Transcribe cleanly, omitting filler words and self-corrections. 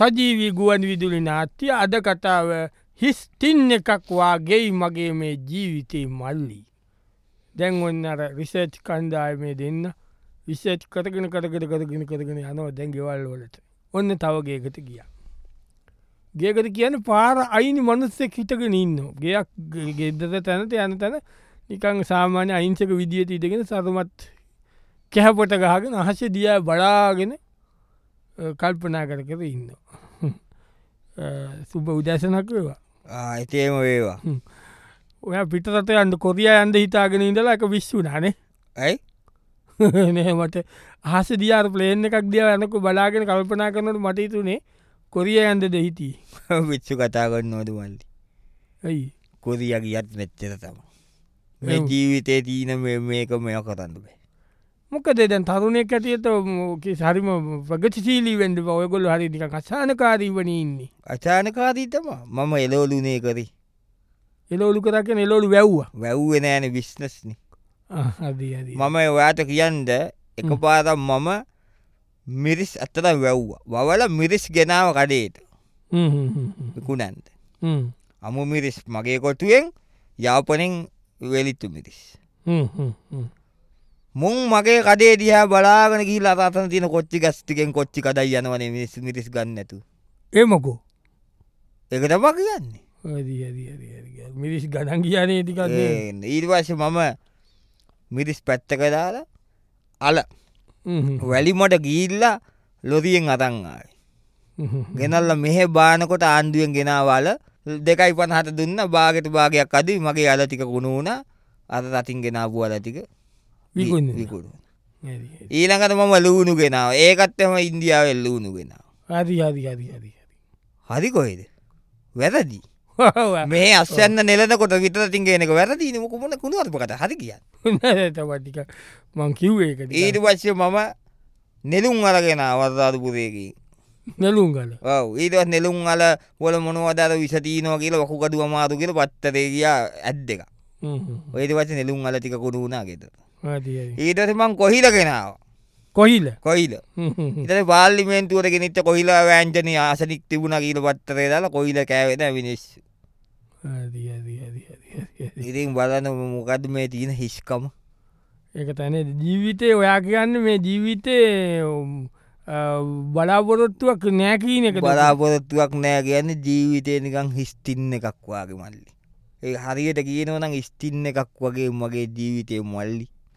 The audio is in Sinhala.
සජීවී ගුවන් විදුලි නාට්‍ය අද කතාව හිස් තින් එකක් වාගේ මගේ මේ ජීවිතේ මල්ලි. දැන් ඔන්න අර රිසර්ච් කණ්ඩායමේ දෙන්න විසර්ච් කරගෙන යනවා දැන් ගෙවල් වලට. ඔන්න තව ගේකට ගියා. ගේකට කියන්නේ පාර අයිනි මනුස්සෙක් හිටගෙන ඉන්නවා. ගෙයක් ගෙදර තැනට යන තැන නිකන් සාමාන්‍ය අහිංසක විදියට ඉඳගෙන සරුමත් කැහපොට ගහගෙන අහසේ දිහා බලාගෙන කල්පනා කර කර ඉන්නවා. සුබ උදැසනක් වේවා. එතේම වේවා. ඔය පිටරට යන්න කොරියා යන්න හිතාගෙන ඉඳලා එක විශ්වුනානේ. ඇයි? නේ මට අහසේ දිහා ප්ලේන් එකක් දිහා යනකොට බලාගෙන කල්පනා කරනකොට මට හිතුනේ කොරියා යන්නද හිටියේ. විශ්ව කතා කරනවද මල්ලි? ඇයි? කොරියා ගියත් මෙච්චර තමයි. මේ ජීවිතේ තියෙන මේක කරන්න බෑ. මොකද දැන් තරුණයෙක් ඇටියට හරිම ප්‍රගතිශීලී වෙන්න බෑ. ඔයගොල්ලෝ හරිය නිකන් අසහනකාරී වෙන්නේ ඉන්නේ. අචානකාරී තමයි. මම එළවලුනේ කරේ. එළවලු කරා කියන්නේ එළවලු වැව්වා. වැව්වේ නෑනේ බිස්නස් නේ. හරි. මම ඔයාට කියන්න එකපාරක් මම මිරිස් අතට වැව්වා. වවලා මිරිස් ගෙනාව කඩේට. විකුණන්න. අමු මිරිස් මගේ කොටුවෙන් යාපනයෙන් වෙලිච්ච මිරිස්. මුන් මගේ කඩේ දිහා බලාගෙන ගිහිල්ලා අතන තියෙන කොච්චි ගස් ටිකෙන් කොච්චි කඩයි යනවනේ මිරිස් ගන්න නැතු. ඒ මොකෝ? ඒක තමයි කියන්නේ. හරි. මිරිස් ගණන් කියන්නේ ටිකක් නේ. ඊට පස්සේ මම මිරිස් පැත්තක දාලා අල වැලිමඩ ගිහිල්ලා ලොරියෙන් අරන් ආවේ. ගෙනල්ලා මෙහෙ බානකොට ආණ්ඩුවෙන් ගෙනාවල 2.50ට දුන්නා. භාගයට භාගයක් අදී මගේ අල ටික කුණු වුණා. අර රටින් ගෙනාවු අල ටික විකුණුවා. ඊළඟට මම ලුණු ගෙනාවා. ඒකත් එම ඉන්දියාවෙන් ලුණු ගෙනාවා. හරි. හරි කොහෙද? වැරදි. මේ අස්සන්න නෙලනකොට විතරටින් ගේන එක වැරදිනේ. මොක මොන කුණුවක්ද කතා. හරි කියන්නේ. නෑ තව ටික මං කිව්වේ ඒක. ඊට පස්සේ මම නෙළුම් අරගෙන වර්ධාතුපුරේ ගිහින්. නෙළුම් ගල. ඔව් ඊට පස්සේ නෙළුම් අල වල මොනවද අර විස තියනවා කියලා වකුගඩු අමාරු කියලා පත්තරේ ගියා ඇඩ් එක. ඊට පස්සේ නෙළුම් අල ටික කුණු වුණා ගෙදර. හරි. ඊට පස්සේ මං කොහිල ගෙනාවා. කොහිල. ඊට පස්සේ පාර්ලිමේන්තුවට ගෙනිච්ච කොහිලා වෑංජනේ ආසනික් තිබුණා කියලා පත්තරේ දාලා කොහිල කෑවේ නැහැ මිනිස්සු. හරි. ඉතින් බලන්න මොකද්ද මේ තියෙන හිස්කම. ඒක තමයි ජීවිතේ. ඔයා කියන්නේ මේ ජීවිතේ බලාපොරොත්තුවක් නෑ කියන එක. බලාපොරොත්තුවක් නෑ කියන්නේ ජීවිතේ නිකන් හිස් තින් එකක් වාගේ මල්ලි. ඒ හරියට කියනවා නම් හිස් තින් එකක් වගේ මගේ ජීවිතේ මල්ලි.